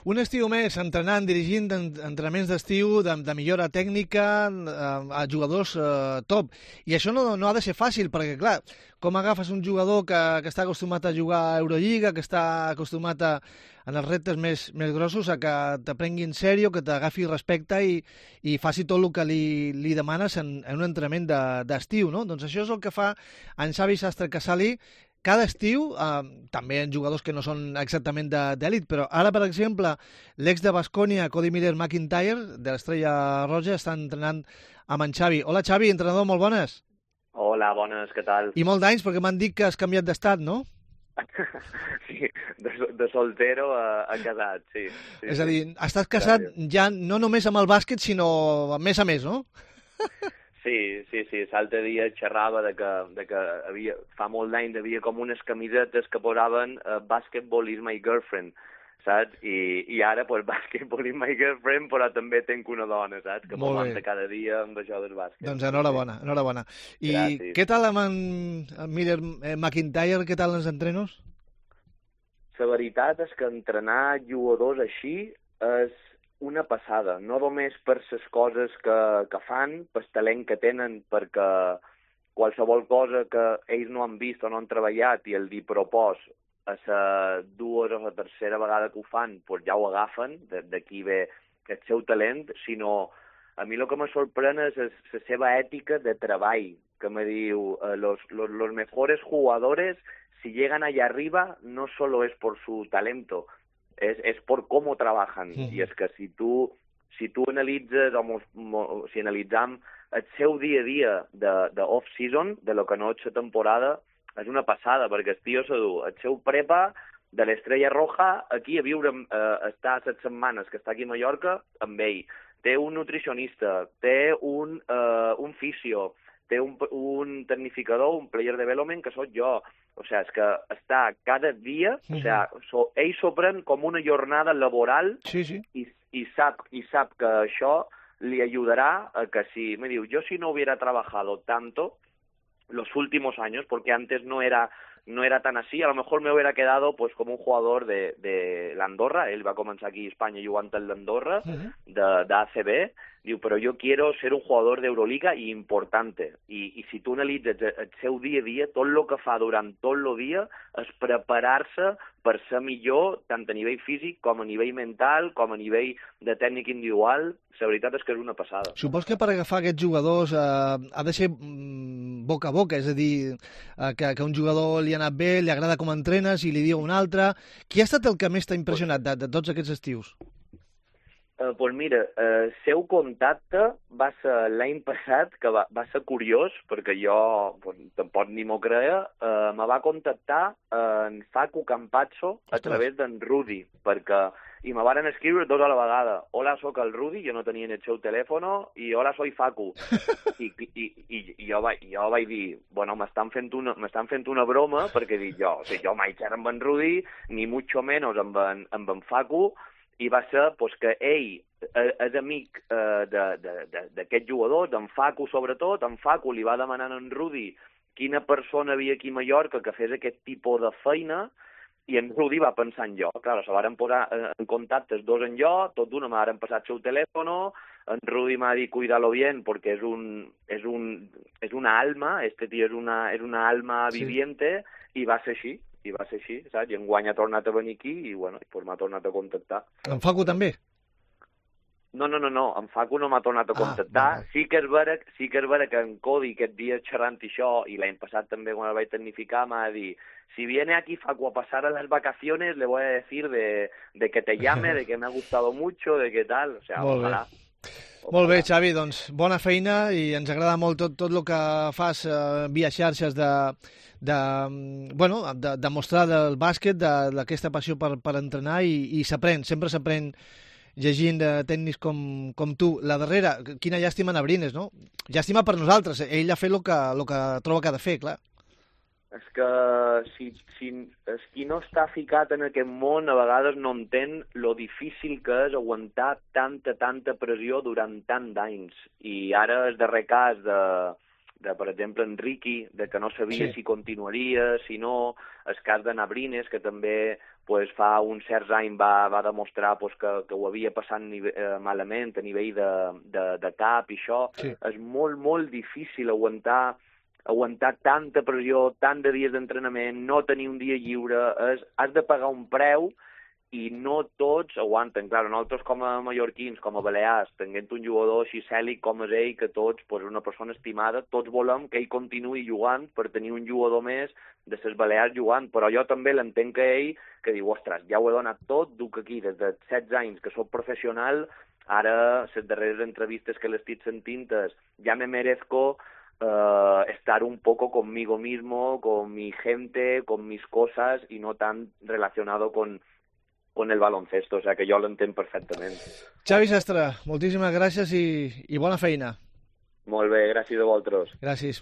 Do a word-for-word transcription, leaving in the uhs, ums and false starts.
Un estiu més entrenant, dirigint en- entrenaments d'estiu, de, de millora tècnica, eh, a jugadors eh, top. I això no, no ha de ser fàcil, perquè, clar, com agafes un jugador que, que està acostumat a jugar a Eurolliga, que està acostumat a, en els reptes més, més grossos, a que te prengui en sèrio, que t'agafi respecte i, i faci tot el que li, li demanes en, en un entrenament de- d'estiu, no? Doncs això és el que fa en Xavi Sastre Casali cada estiu, eh, també en jugadors que no són exactament de- d'èlit, però ara, per exemple, l'ex de Baskonia, Cody Miller McIntyre, de l'Estrella Roja, està entrenant amb en Xavi. Hola, Xavi, entrenador, molt bones. Hola, bones, què tal? I molt d'anys, perquè m'han dit que has canviat d'estat, no? Sí, de, de soltero a, a casat, sí. sí És a dir, estàs casat ja no només amb el bàsquet, sinó a més a més, no? Sí, sí, sí. L'altre dia xerrava de que, de que havia, fa molt d'anys havia com unes camisetes que posaven uh, Basketball is my girlfriend, saps? I, i ara, pues, Basketball is my girlfriend, però també tenc una dona, saps? Que m'aguanta cada dia amb això del bàsquet. Doncs enhorabona, enhorabona. I Gràcies. què tal amb en Miller eh, McIntyre, què tal els entrenos? La veritat és que entrenar jugadors així és una passada, no només per les coses que, que fan, pel talent que tenen, perquè qualsevol cosa que ells no han vist o no han treballat i el li propòs a la dues o la tercera vegada que ho fan, doncs ja ho agafen, d'aquí ve el seu talent, sinó a mi el que me sorprèn és la seva ètica de treball, que me diu, eh, los, los, los mejores jugadores, si llegan allá arriba, no solo es por su talento, es, es por cómo trabajan. Mm. I és que si tu, si tu analitzes, o mos, mo, si analitzam el seu dia a dia de, de off-season, de lo que no és la temporada, és una passada, perquè el tio se du el seu prepa de l'Estrella Roja aquí a viure, eh, estar set setmanes que està aquí a Mallorca amb ell. Té un nutricionista, té un, eh, un fisio, té un, un tecnificador, un player development, que sóc jo. O sigui, és que està cada dia, mm-hmm. o sigui, so, ell s'ho pren com una jornada laboral sí, sí. I, i, sap, i sap que això li ajudará a que si, me diu, yo si no hubiera trabajado tanto los últimos años, porque antes no era, no era tan así, a lo mejor me hubiera quedado pues como un jugador de, de l'Andorra, él va a comenzar aquí a España jugant en l'Andorra, uh-huh. de, de A C B, diu, però jo quiero ser un jugador d'Euroliga i importante. I, I si tu analitzes el seu dia a dia, tot el que fa durant tot el dia és preparar-se per ser millor, tant a nivell físic com a nivell mental, com a nivell de tècnica individual. La veritat és que és una passada. Supos que per agafar aquests jugadors eh, ha de ser mm, boca a boca, és a dir, eh, que, que un jugador li ha anat bé, li agrada com entrenes i li diu un altre. Qui ha estat el que més t'ha impressionat de, de tots aquests estius? Uh, pues mira, el uh, seu contacte va ser l'any passat, que va, va ser curiós, perquè jo pues, tampoc ni m'ho creia, uh, me va contactar uh, en Facu Campazzo a Ostres. través d'en Rudi, perquè, i me varen escriure dos a la vegada. Hola, sóc el Rudi, jo no tenia ni el seu telèfon, i hola, soy Facu. I, i, i, i jo, vaig, jo vaig dir, bueno, m'estan fent, una, m'estan fent una broma, perquè dic jo, o sigui, jo mai xerro amb en Rudi, ni mucho menos amb en, amb en Facu, i va ser pues, que ell és amic eh, d'aquest jugador, d'en Facu sobretot. En Facu li va demanar a en Rudi quina persona havia aquí a Mallorca que fes aquest tipus de feina, i en Rudi va pensar en jo. Clar, se varen posar en contacte els dos en jo, tot d'una m'han passat el seu telèfon, en Rudi m'ha dit cuidar-lo bien perquè és, un, és, un, és una alma, este tio és una, és una alma sí. viviente, i va ser així. I va ser així, saps? I enguany ha tornat a venir aquí i, bueno, pues m'ha tornat a contactar. En Facu també? No, no, no, no, en Facu no m'ha tornat a contactar. Ah, sí que és vera, sí que és vera que en Cody aquest dia xerrant això, i l'any passat també quan el vaig tecnificar, m'ha dit, si viene aquí Facu a pasar a las vacaciones, le voy a decir de, de que te llame, de que me ha gustado mucho, de que tal, o sea, molt ojalà. Bé. Molt bé, Xavi, doncs bona feina i ens agrada molt tot, tot el que fas eh, via xarxes de, de, bueno, de, de mostrar del bàsquet, d'aquesta passió per, per entrenar i, i s'aprèn, sempre s'aprèn llegint de tècnics com, com tu. La darrera, quina llàstima en Abrines, no? Llàstima per nosaltres, ell ha fet el que, el que troba que ha de fer, clar. És que si, si és qui no està ficat en aquest món a vegades no entén lo difícil que és aguantar tanta, tanta pressió durant tant d'anys. I ara el darrer cas de, de, per exemple, en Ricky, de que no sabia Sí. si continuaria, si no, el cas de Nabrines, que també pues, fa uns certs anys va, va demostrar pues, que, que ho havia passat nive eh, malament a nivell de, de, de cap i això. Sí. És molt, molt difícil aguantar aguantar tanta pressió, tant de dies d'entrenament, no tenir un dia lliure, és, has de pagar un preu i no tots aguanten. Clar, nosaltres com a mallorquins, com a balears, tenint un jugador així cèl·lic com és ell, que tots, pues, una persona estimada, tots volem que ell continuï jugant per tenir un jugador més de ses Balears jugant, però jo també l'entenc que ell, que diu, ostres, ja ho he donat tot, duc aquí des de setze anys que soc professional, ara, les darreres entrevistes que l'estic sentint és, ja me merezco Uh, estar un poco conmigo mismo, con mi gente, con mis cosas y no tan relacionado con, con el baloncesto, o sea que jo l'entenc perfectament. Xavi Sastre, moltíssimes gràcies i, i bona feina. Molt bé, gràcies a vosaltres. Gràcies.